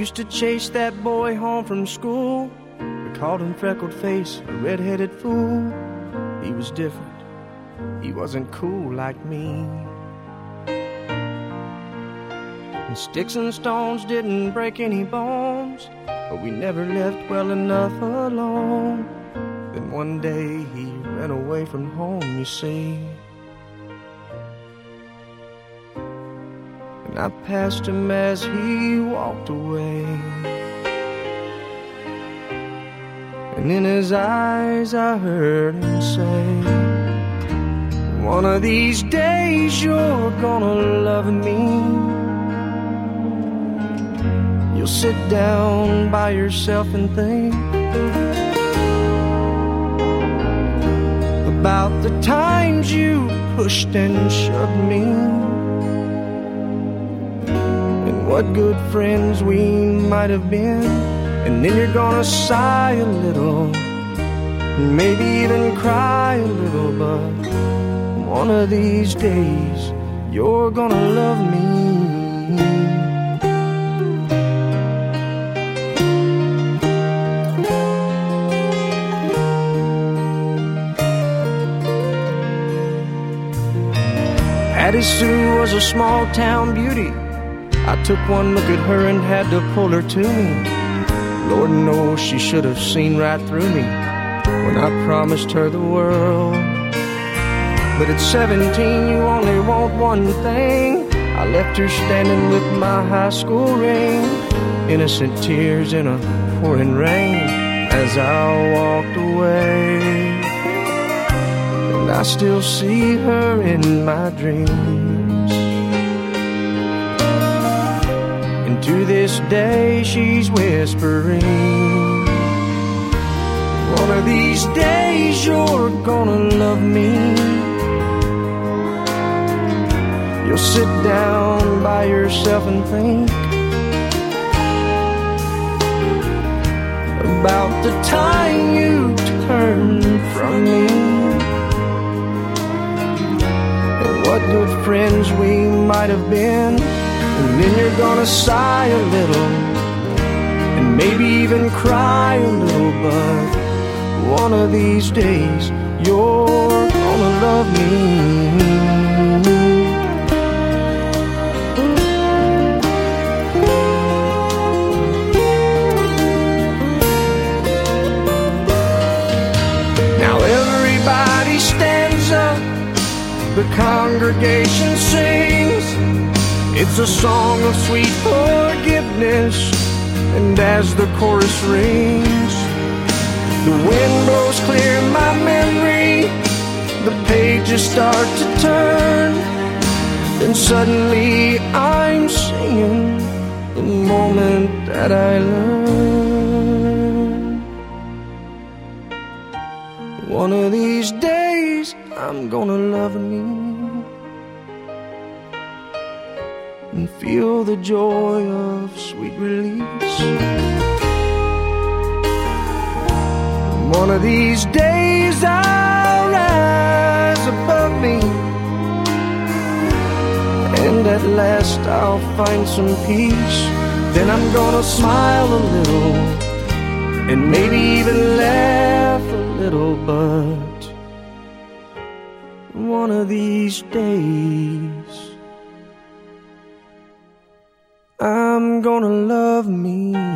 used to chase that boy home from school. We called him Freckled Face, a red-headed fool. He was different, he wasn't cool like me. And sticks and stones didn't break any bones, but we never left well enough alone. Then one day he ran away from home, you see. And I passed him as he walked away, and in his eyes I heard him say, one of these days you're gonna love me. You'll sit down by yourself and think about the times you pushed and shoved me, and what good friends we might have been. And then you're gonna sigh a little, maybe even cry a little, but one of these days you're gonna love me. Hattie Sue was a small town beauty. I took one look at her and had to pull her to me. Lord knows she should have seen right through me when I promised her the world. But at 17 you only want one thing. I left her standing with my high school ring, innocent tears in a pouring rain as I walked away. And I still see her in my dreams, and to this day she's whispering, one of these days you're gonna love me. You'll sit down by yourself and think about the time you turned from me, and what good friends we might have been. And then you're gonna sigh a little, and maybe even cry a little, but one of these days you're gonna love me. Stands up, the congregation sings. It's a song of sweet forgiveness, and as the chorus rings, the wind blows clear my memory. The pages start to turn, then suddenly I'm singing the moment that I learned. One of these days I'm gonna love me and feel the joy of sweet release. One of these days I'll rise above me, and at last I'll find some peace. Then I'm gonna smile a little, and maybe even laugh a little, but one of these days I'm gonna love me.